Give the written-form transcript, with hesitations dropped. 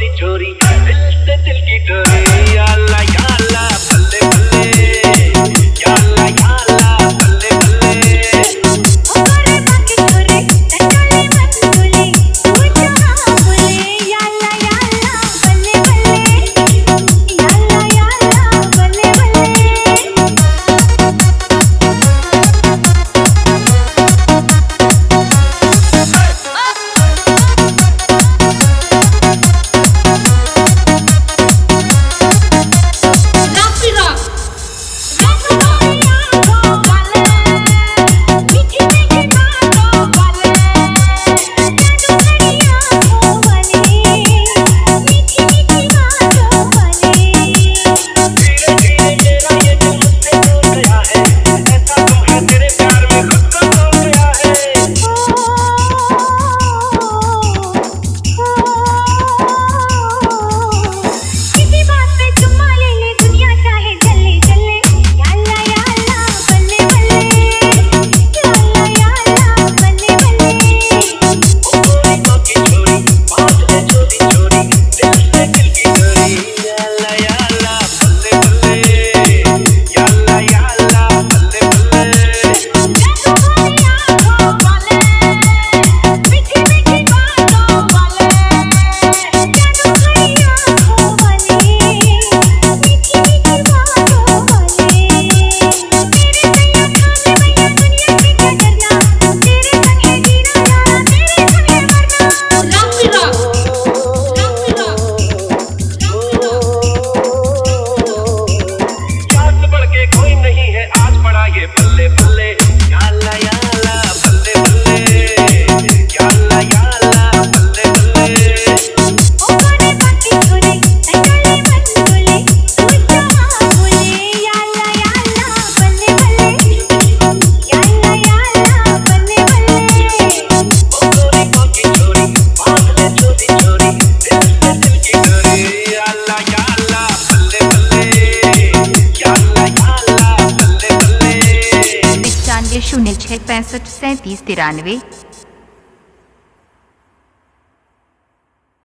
चोरी दिल से दिल की डोरी या अल्लाह या अल्लाह बल्ले बल्ले या अल्लाह या अल्लाह बल्ले बल्ले ओ गोरे बाकी छोरे टटोले मन बोले तू जहां बोले या अल्लाह बल्ले बल्ले या अल्लाह बल्ले बल्ले बल्ले बल्ले या अल्लाह या अल्लाह बल्ले बल्ले या अल्लाह या अल्लाह बल्ले बल्ले ओ गोरे बाकी छोरे टटोले मन बोले तू जहां बोले या अल्लाह बल्ले बल्ले या अल्लाह बल्ले बल्ले ओ गोरी बाकी छोरी बात ले चोरी चोरी दिल से दिल की डोरी या अल्लाह या अल्लाह बल्ले बल्ले या अल्लाह या अल्लाह बल्ले बल्ले 95 06 65 37 93